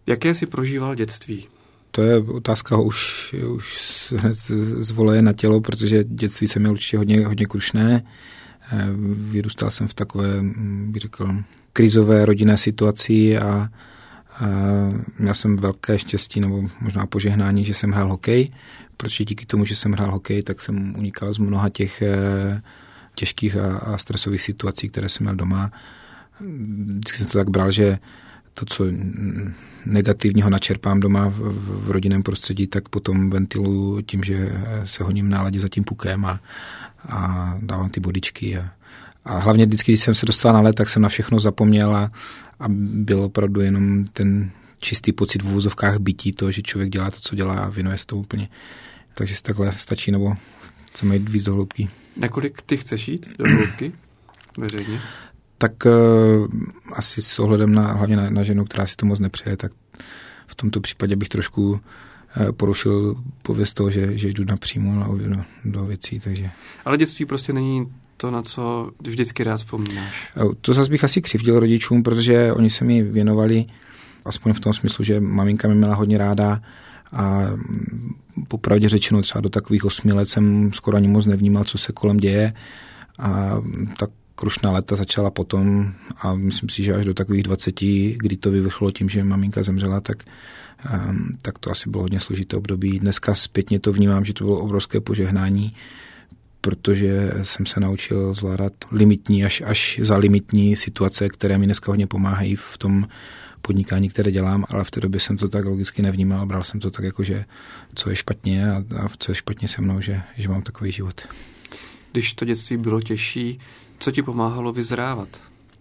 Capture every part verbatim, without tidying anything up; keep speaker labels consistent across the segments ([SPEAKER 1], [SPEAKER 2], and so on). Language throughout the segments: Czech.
[SPEAKER 1] Jaké jsi prožíval dětství?
[SPEAKER 2] To je otázka už, už z voleje na tělo, protože dětství jsem měl určitě hodně, hodně krušné. Vyrůstal jsem v takové, bych řekl, krizové rodinné situaci a, a měl jsem velké štěstí nebo možná požehnání, že jsem hrál hokej, protože díky tomu, že jsem hrál hokej, tak jsem unikal z mnoha těch těžkých a, a stresových situací, které jsem měl doma. Vždycky jsem to tak bral, že to, co negativního načerpám doma v, v rodinném prostředí, tak potom ventiluju tím, že se honím náladě za tím pukem a, a dávám ty bodičky. A, a hlavně vždycky, když jsem se dostal na led, tak jsem na všechno zapomněl a, a byl opravdu jenom ten čistý pocit v uvozovkách bytí, to, že člověk dělá to, co dělá a věnuje se to úplně. Takže si takhle stačí, nebo chceme jít víc do hloubky.
[SPEAKER 1] Nakolik ty chceš jít do hloubky veřejně?
[SPEAKER 2] Tak uh, asi s ohledem na, hlavně na, na ženu, která si to moc nepřeje, tak v tomto případě bych trošku uh, porušil pověst toho, že, že jdu napřímo do, do věcí. Takže.
[SPEAKER 1] Ale dětství prostě není to, na co vždycky rád vzpomínáš.
[SPEAKER 2] Uh, to zase bych asi křivdil rodičům, protože oni se mi věnovali, aspoň v tom smyslu, že maminka mi měla hodně ráda a popravdě řečeno třeba do takových osmi let jsem skoro ani moc nevnímal, co se kolem děje a tak krušná léta začala potom a myslím si, že až do takových dvaceti, kdy to vyvrcholilo tím, že maminka zemřela, tak, um, tak to asi bylo hodně složité období. Dneska zpětně to vnímám, že to bylo obrovské požehnání, protože jsem se naučil zvládat limitní až, až za limitní situace, které mi dneska hodně pomáhají v tom podnikání, které dělám, ale v té době jsem to tak logicky nevnímal, bral jsem to tak jako, že co je špatně a, a co je špatně se mnou, že, že mám takový život.
[SPEAKER 1] Když to dětství bylo těžší, co ti pomáhalo vyzrávat?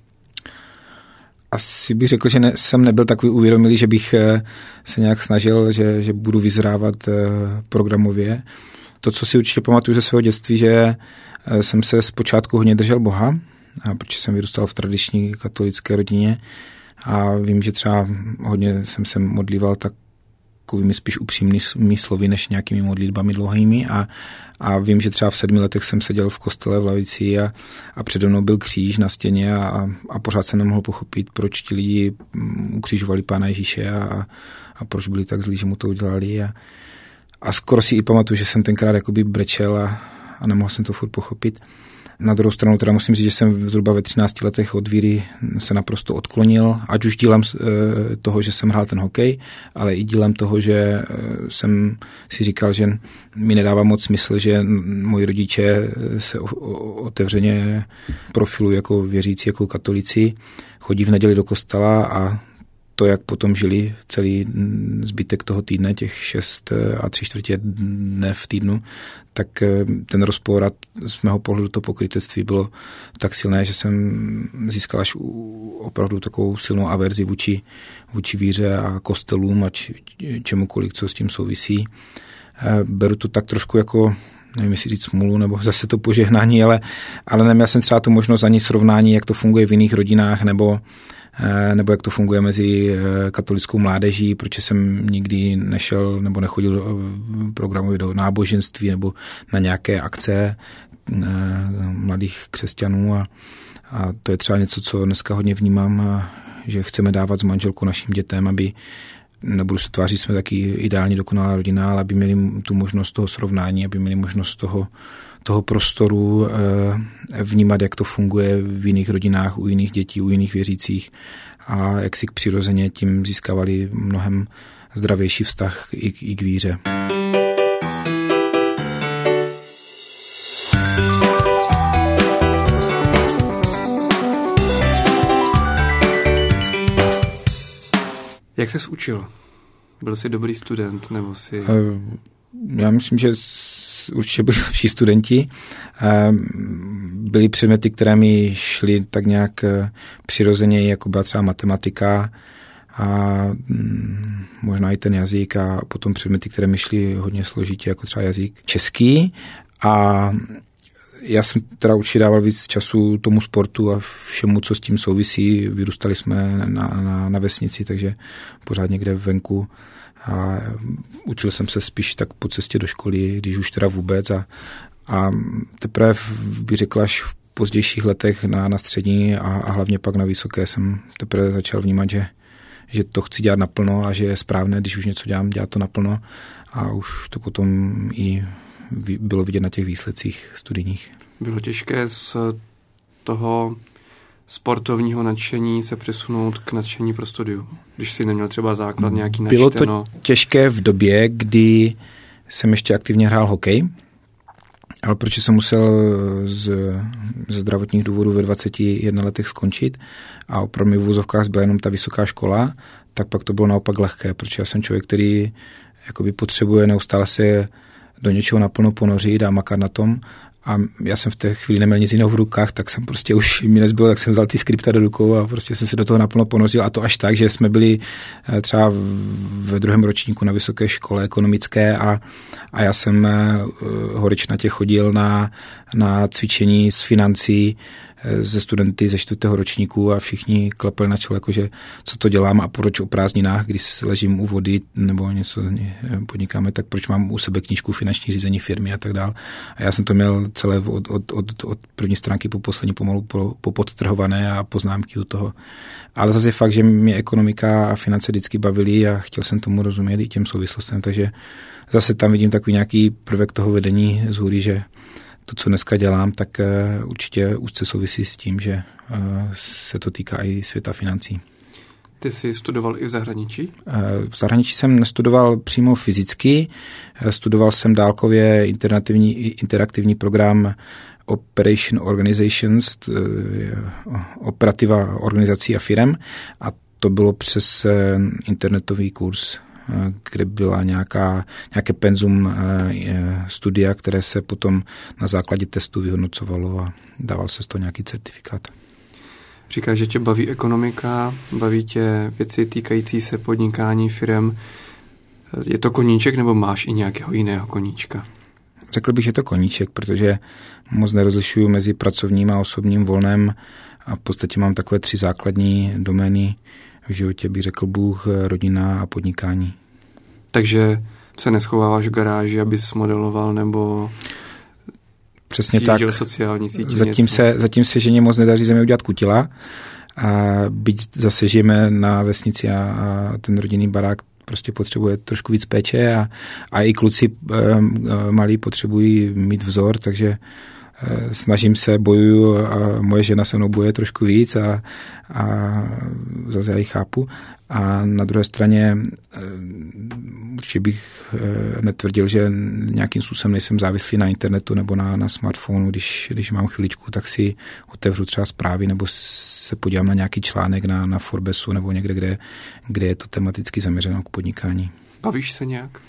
[SPEAKER 2] Asi bych řekl, že ne, jsem nebyl takový uvědomilý, že bych se nějak snažil, že, že budu vyzrávat programově. To, co si určitě pamatuju ze svého dětství, že jsem se zpočátku hodně držel Boha, a protože jsem vyrůstal v tradiční katolické rodině a vím, že třeba hodně jsem se modlíval tak takovými spíš upřímnými slovy, než nějakými modlitbami dlouhými a, a vím, že třeba v sedmi letech jsem seděl v kostele v lavici a, a přede mnou byl kříž na stěně a, a pořád jsem nemohl pochopit, proč ti lidi ukřižovali Pána Ježíše a, a proč byli tak zlí, že mu to udělali a, a skoro si i pamatuju, že jsem tenkrát jakoby brečel a, a nemohl jsem to furt pochopit. Na druhou stranu teda musím říct, že jsem zhruba ve třinácti letech od víry se naprosto odklonil, ať už dílem toho, že jsem hrál ten hokej, ale i dílem toho, že jsem si říkal, že mi nedává moc smysl, že moji rodiče se otevřeně profilují jako věřící, jako katolíci, chodí v neděli do kostela a to, jak potom žili celý zbytek toho týdne, těch šest a tři čtvrtě dne v týdnu, tak ten rozpor a z mého pohledu to pokrytectví bylo tak silné, že jsem získal až opravdu takovou silnou averzi vůči, vůči víře a kostelům a č, čemukoliv, co s tím souvisí. Beru to tak trošku jako, nevím, jestli říct smůlu, nebo zase to požehnání, ale, ale neměl jsem třeba tu možnost ani srovnání, jak to funguje v jiných rodinách, nebo nebo jak to funguje mezi katolickou mládeží, protože jsem nikdy nešel nebo nechodil do programu do náboženství nebo na nějaké akce mladých křesťanů a, a to je třeba něco, co dneska hodně vnímám, že chceme dávat s manželkou našim dětem, aby nebudu se tvářit, jsme taky ideální dokonalá rodina, ale aby měli tu možnost toho srovnání, aby měli možnost toho toho prostoru vnímat, jak to funguje v jiných rodinách, u jiných dětí, u jiných věřících a jak si k přirozeně tím získávali mnohem zdravější vztah i k, i k víře.
[SPEAKER 1] Jak ses učil? Byl jsi dobrý student, nebo jsi...
[SPEAKER 2] Já myslím, že určitě byli lepší studenti. Byly předměty, které mi šly tak nějak přirozeně, jako byla třeba matematika a možná i ten jazyk a potom předměty, které mi šly hodně složitě, jako třeba jazyk český. A já jsem teda určitě dával víc času tomu sportu a všemu, co s tím souvisí. Vyrůstali jsme na, na, na vesnici, takže pořád někde venku. A učil jsem se spíš tak po cestě do školy, když už teda vůbec. A, a teprve bych řekl až v pozdějších letech na, na střední a, a hlavně pak na vysoké jsem teprve začal vnímat, že, že to chci dělat naplno a že je správné, když už něco dělám, dělat to naplno a už to potom i bylo vidět na těch výsledcích studijních.
[SPEAKER 1] Bylo těžké z toho sportovního nadšení se přesunout k nadšení pro studium, když si neměl třeba základ nějaký načteno?
[SPEAKER 2] Bylo to těžké v době, kdy jsem ještě aktivně hrál hokej, ale protože jsem musel z, ze zdravotních důvodů ve dvaceti jedné letech skončit a opravdu mi v vůzovkách zbyla jenom ta vysoká škola, tak pak to bylo naopak lehké, protože já jsem člověk, který jakoby potřebuje neustále se do něčeho naplno ponořit a makat na tom. A já jsem v té chvíli neměl nic jiného v rukách, tak jsem prostě už mi nezbylo, tak jsem vzal ty skripta do rukou a prostě jsem se do toho naplno ponořil. A to až tak, že jsme byli třeba ve druhém ročníku na vysoké škole ekonomické a, a já jsem horečnatě chodil na, na cvičení z financí ze studenty ze čtvrtého ročníku a všichni klepali na čelo, jakože co to dělám a proč o prázdninách, když ležím u vody nebo něco podnikáme, tak proč mám u sebe knížku finanční řízení firmy a tak dál. A já jsem to měl celé od, od, od, od první stránky po poslední pomalu po, po podtrhované a poznámky u toho. Ale zase je fakt, že mě ekonomika a finance vždycky bavily a chtěl jsem tomu rozumět i těm souvislostem, takže zase tam vidím takový nějaký prvek toho vedení z hůry, že to, co dneska dělám, tak určitě úzce souvisí s tím, že se to týká i světa financí.
[SPEAKER 1] Ty jsi studoval i v zahraničí?
[SPEAKER 2] V zahraničí jsem nestudoval přímo fyzicky, studoval jsem dálkově interaktivní, interaktivní program Operation Organizations, operativa organizací a firem, a to bylo přes internetový kurz, kde byla nějaká, nějaké penzum studia, které se potom na základě testu vyhodnocovalo a dával se z toho nějaký certifikát.
[SPEAKER 1] Říkáš, že tě baví ekonomika, baví tě věci týkající se podnikání firem. Je to koníček nebo máš i nějakého jiného koníčka?
[SPEAKER 2] Řekl bych, že to koníček, protože moc nerozlišuju mezi pracovním a osobním volnem a v podstatě mám takové tři základní domény v životě, bych řekl Bůh, rodina a podnikání. Takže
[SPEAKER 1] se neschováváš v garáži, abys modeloval nebo
[SPEAKER 2] přesně tak.
[SPEAKER 1] Sociální sítě?
[SPEAKER 2] Zatím se, zatím se ženě moc nedaří ze mě udělat kutila a byť zase žijeme na vesnici a, a ten rodinný barák prostě potřebuje trošku víc péče a, a i kluci e, e, malí potřebují mít vzor, takže snažím se, bojuju a moje žena se mnou bojuje trošku víc a, a zase já ji chápu. A na druhé straně určitě bych netvrdil, že nějakým způsobem nejsem závislý na internetu nebo na, na smartphonu. Když, když mám chviličku, tak si otevřu třeba zprávy nebo se podívám na nějaký článek na, na Forbesu nebo někde, kde, kde je to tematicky zaměřeno k podnikání.
[SPEAKER 1] Bavíš se nějak?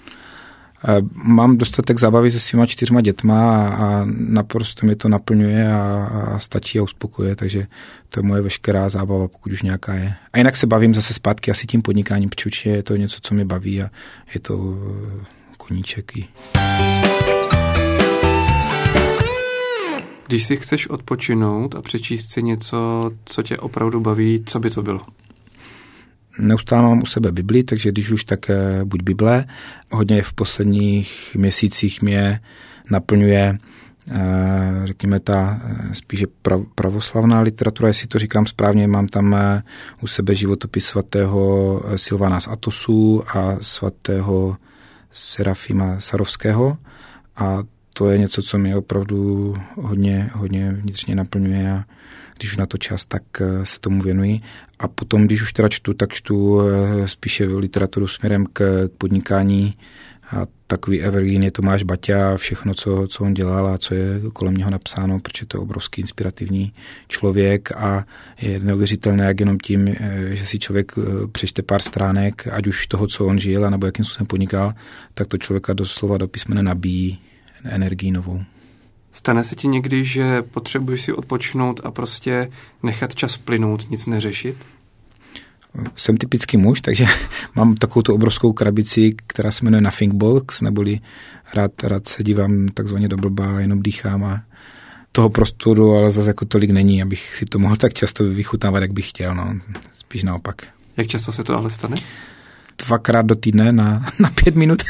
[SPEAKER 2] Mám dostatek zábavy se svýma čtyřma dětma a, a naprosto mě to naplňuje a, a stačí a uspokojuje, takže to je moje veškerá zábava, pokud už nějaká je. A jinak se bavím zase zpátky asi tím podnikáním, protože určitě je to něco, co mě baví a je to koníček.
[SPEAKER 1] Když si chceš odpočinout a přečíst si něco, co tě opravdu baví, co by to bylo?
[SPEAKER 2] Neustále mám u sebe Bibli, takže když už, tak buď Bible. Hodně v posledních měsících mě naplňuje, řekněme, ta spíše pravoslavná literatura, jestli to říkám správně. Mám tam u sebe životopis svatého Silvana z Atosu a svatého Serafima Sarovského a to je něco, co mě opravdu hodně, hodně vnitřně naplňuje a když už na to čas, tak se tomu věnuji. A potom, když už teda čtu, tak čtu spíše literaturu směrem k podnikání. A takový evergreen je Tomáš Baťa, všechno, co, co on dělal a co je kolem něho napsáno, protože to je obrovský inspirativní člověk a je neuvěřitelné, jak jenom tím, že si člověk přečte pár stránek, ať už toho, co on žil, nebo jakým způsobem podnikal, tak to člověka doslova do písmene nabíjí energii novou.
[SPEAKER 1] Stane se ti někdy, že potřebuješ si odpočinout a prostě nechat čas plynout, nic neřešit?
[SPEAKER 2] Jsem typický muž, takže mám takovou tu obrovskou krabici, která se jmenuje Nothing Box, neboli rád, rád se dívám takzvaně do blba, jenom dýchám a toho prostoru, ale zase jako tolik není, abych si to mohl tak často vychutnávat, jak bych chtěl, no. Spíš naopak.
[SPEAKER 1] Jak často se to ale stane?
[SPEAKER 2] Dvakrát do týdne na, na pět minut.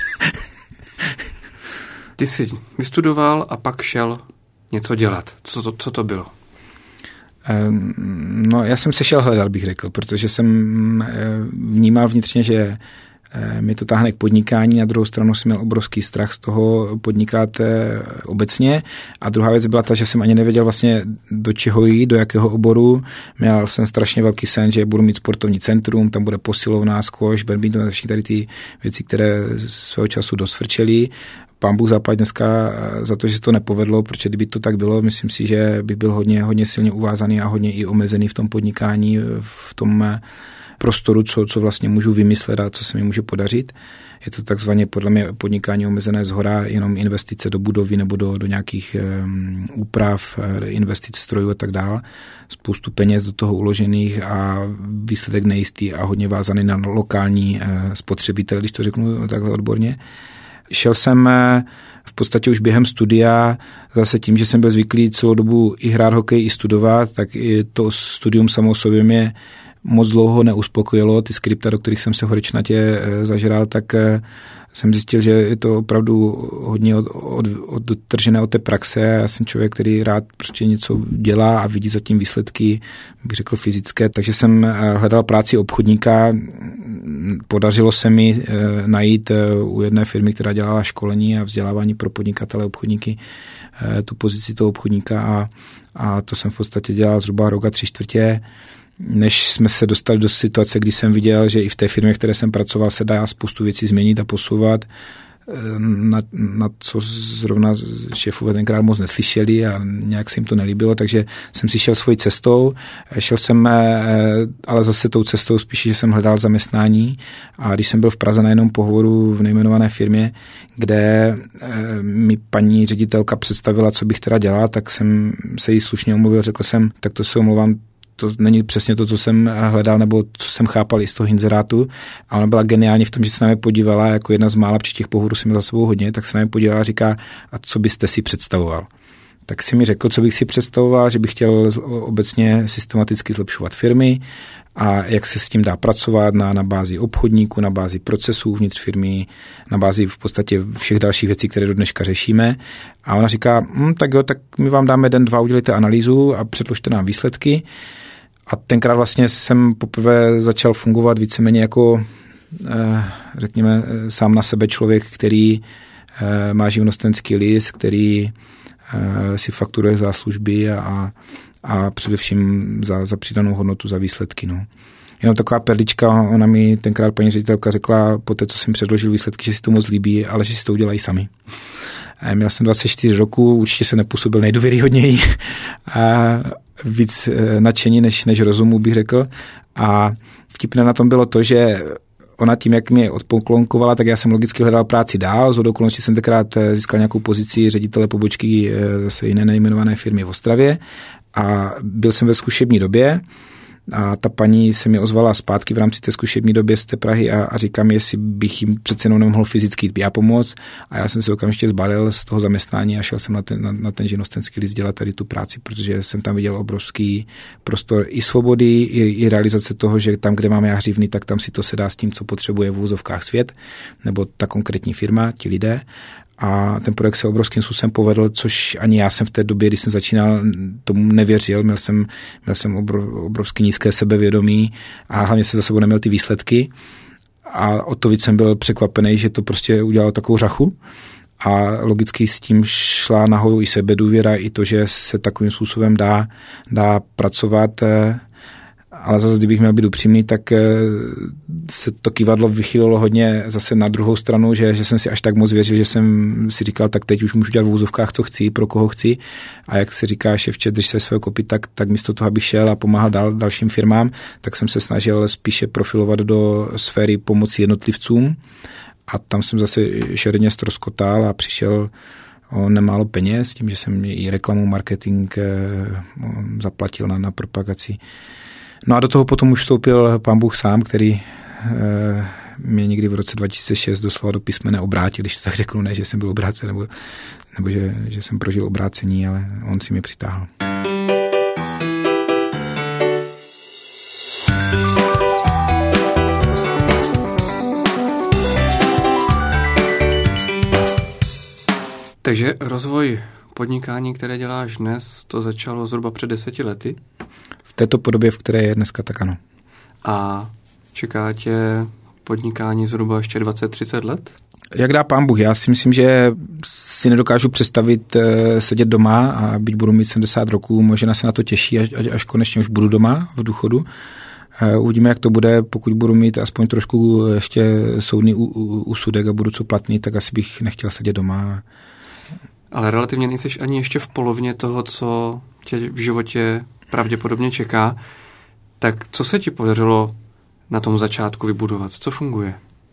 [SPEAKER 1] Ty jsi vystudoval a pak šel něco dělat. Co to, co to bylo?
[SPEAKER 2] No, já jsem se šel hledat, bych řekl, protože jsem vnímal vnitřně, že mě to táhne k podnikání, na druhou stranu jsem měl obrovský strach z toho podnikat obecně a druhá věc byla ta, že jsem ani nevěděl vlastně do čeho jít, do jakého oboru. Měl jsem strašně velký sen, že budu mít sportovní centrum, tam bude posilovná, squash, badminton, všechny tady ty věci, které svého času dosvrčely. Pán Bůh zaplať dneska za to, že se to nepovedlo, protože kdyby to tak bylo, myslím si, že bych byl hodně, hodně silně uvázaný a hodně i omezený v tom podnikání, v tom prostoru, co, co vlastně můžu vymyslet a co se mi může podařit. Je to takzvaně podle mě podnikání omezené zhora, jenom investice do budovy nebo do, do nějakých um, úprav, investic strojů a tak dále. Spoustu peněz do toho uložených a výsledek nejistý a hodně vázaný na lokální uh, spotřebitel, když to řeknu takhle odborně. Šel jsem v podstatě už během studia, zase tím, že jsem byl zvyklý celou dobu i hrát hokej, i studovat, tak i to studium samo o sobě mě moc dlouho neuspokojilo. Ty skripta, do kterých jsem se horečnatě zažral, tak jsem zjistil, že je to opravdu hodně od, od, odtržené od té praxe. Já jsem člověk, který rád prostě něco dělá a vidí zatím výsledky, bych řekl, fyzické. Takže jsem hledal práci obchodníka. Podařilo se mi najít u jedné firmy, která dělala školení a vzdělávání pro podnikatele obchodníky, tu pozici toho obchodníka a, a to jsem v podstatě dělal zhruba rok a tři čtvrtě, než jsme se dostali do situace, kdy jsem viděl, že i v té firmě, které jsem pracoval, se dá spoustu věcí změnit a posouvat, na, na co zrovna šéfové tenkrát moc neslyšeli a nějak se jim to nelíbilo, takže jsem si šel svojí cestou. Šel jsem, ale zase tou cestou spíš, že jsem hledal zaměstnání a když jsem byl v Praze na jednom pohovoru v nejmenované firmě, kde mi paní ředitelka představila, co bych teda dělal, tak jsem se jí slušně omluvil, řekl jsem, tak to se omlouvám, to není přesně to, co jsem hledal, nebo co jsem chápal i z toho inzerátu. A ona byla geniální v tom, že se na mě podívala, jako jedna z mála, při těch pohovorů jsem měl za sebou hodně, tak se na mě podívala a říká, a co byste si představoval? Tak si mi řekl, co bych si představoval, že bych chtěl obecně systematicky zlepšovat firmy a jak se s tím dá pracovat na, na bázi obchodníku, na bázi procesů vnitř firmy, na bázi v podstatě všech dalších věcí, které do dneška řešíme. A ona říká, hm, tak jo, tak my vám dáme den, dva, udělejte analýzu a předložte nám výsledky. A tenkrát vlastně jsem poprvé začal fungovat víceméně jako, řekněme, sám na sebe člověk, který má živnostenský list, který si fakturuje za služby a, a především za, za přidanou hodnotu, za výsledky. No. Jenom taková perlička, ona mi tenkrát paní ředitelka řekla, po té, co jsem předložil výsledky, že si to moc líbí, ale že si to udělají sami. Měl jsem dvacet čtyři roku, určitě se nepůsobil nejdůvěryhodněji a víc nadšení než, než rozumu, bych řekl. A vtipné na tom bylo to, že ona tím, jak mě odpoklonkovala, tak já jsem logicky hledal práci dál. Zhodou okolností jsem tenkrát získal nějakou pozici ředitele pobočky zase jiné nejmenované firmy v Ostravě a byl jsem ve zkušební době. A ta paní se mi ozvala zpátky v rámci té zkušební doby z té Prahy a, a říká mi, jestli bych jim přece jenom nemohl fyzicky já pomoct. A já jsem se okamžitě zbalil z toho zaměstnání a šel jsem na ten, na, na ten živnostenský list dělat tady tu práci, protože jsem tam viděl obrovský prostor i svobody, i, i realizace toho, že tam, kde máme já hřivny, tak tam si to sedá s tím, co potřebuje v úzovkách svět, nebo ta konkrétní firma, ti lidé. A ten projekt se obrovským způsobem povedl, což ani já jsem v té době, když jsem začínal, tomu nevěřil. Měl jsem, měl jsem obrovský nízké sebevědomí a hlavně se za sebou neměl ty výsledky. A o to víc jsem byl překvapený, že to prostě udělalo takovou řachu. A logicky s tím šla nahoru i sebedůvěra, i to, že se takovým způsobem dá, dá pracovat. Ale zase, kdybych měl být upřímný, tak se to kývadlo vychýlilo hodně zase na druhou stranu, že, že jsem si až tak moc věřil, že jsem si říkal, tak teď už můžu dělat v úzovkách, co chci, pro koho chci. A jak se říká ševče, drž se svého kopy, tak, tak místo toho, abych šel a pomáhal dál dalším firmám, tak jsem se snažil spíše profilovat do sféry pomoci jednotlivcům. A tam jsem zase šeredně ztroskotal a přišel o nemálo peněz, tím, že jsem i reklamu, marketing zaplatil na, na propagaci. No a do toho potom už vstoupil pán Bůh sám, který e, mě někdy v roce dva tisíce šest doslova do písmene obrátil, když to tak řeknu, ne, že jsem byl obrácen, nebo, nebo že, že jsem prožil obrácení, ale on si mě přitáhl.
[SPEAKER 1] Takže rozvoj podnikání, které děláš dnes, to začalo zhruba před deseti lety.
[SPEAKER 2] této podobě, v které je dneska, tak ano.
[SPEAKER 1] A čeká tě podnikání zhruba ještě dvacet třicet let?
[SPEAKER 2] Jak dá pán Bůh, já si myslím, že si nedokážu představit sedět doma a byť budu mít sedmdesát roků, možná se na to těší, až, až konečně už budu doma v důchodu. Uvidíme, jak to bude, pokud budu mít aspoň trošku ještě soudný úsudek a budu co platný, tak asi bych nechtěl sedět doma.
[SPEAKER 1] Ale relativně nejseš ani ještě v polovině toho, co tě v životě pravděpodobně čeká. Tak co se ti podařilo na tom začátku vybudovat? Co funguje?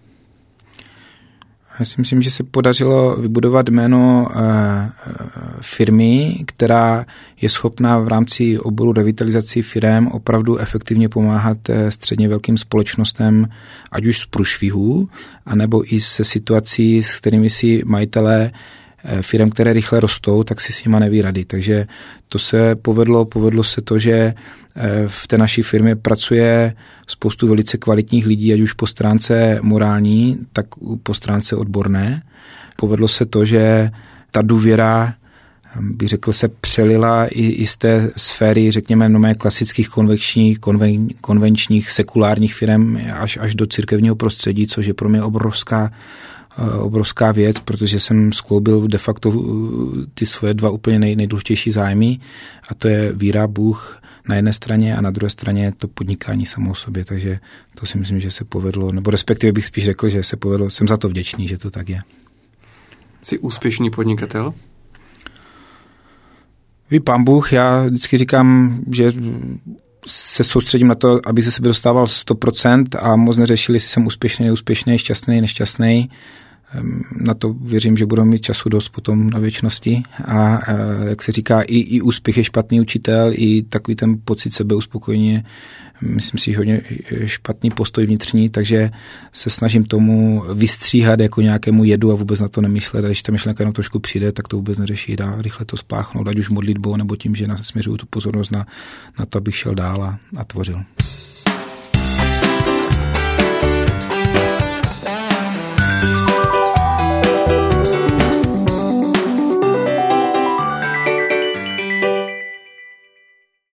[SPEAKER 2] Já si myslím, že se podařilo vybudovat jméno firmy, která je schopná v rámci oboru revitalizací firem opravdu efektivně pomáhat středně velkým společnostem, ať už z průšvihů, anebo i se situací, s kterými si majitelé firem, které rychle rostou, tak si s nima neví rady. Takže to se povedlo, povedlo se to, že v té naší firmě pracuje spoustu velice kvalitních lidí, ať už po stránce morální, tak po stránce odborné. Povedlo se to, že ta důvěra, bych řekl, se přelila i, i z té sféry, řekněme, nové klasických konvenčních, konven, konvenčních sekulárních firm až, až do církevního prostředí, což je pro mě obrovská obrovská věc, protože jsem skloubil de facto ty svoje dva úplně nej, nejdůležitější zájmy, a to je víra, Bůh na jedné straně a na druhé straně to podnikání samo o sobě, takže to si myslím, že se povedlo, nebo respektive bych spíš řekl, že se povedlo, jsem za to vděčný, že to tak je.
[SPEAKER 1] Jsi úspěšný podnikatel?
[SPEAKER 2] Ví pán Bůh, já vždycky říkám, že se soustředím na to, aby se sebe dostával sto procent a moc neřešili, jestli jsem úspěšný, neúspěšný, šťastný, nešťastný. Na to věřím, že budu mít času dost potom na věčnosti. A jak se říká, i, i úspěch je špatný učitel, i takový ten pocit sebeuspokojení, myslím si, hodně špatný postoj vnitřní, takže se snažím tomu vystříhat jako nějakému jedu a vůbec na to nemyslet. A když ta myšlenka jenom trošku přijde, tak to vůbec neřeší. Dá rychle to spáchnout, ať už modlitbou nebo tím, že směřuju tu pozornost na, na to, abych šel dál a, a tvořil.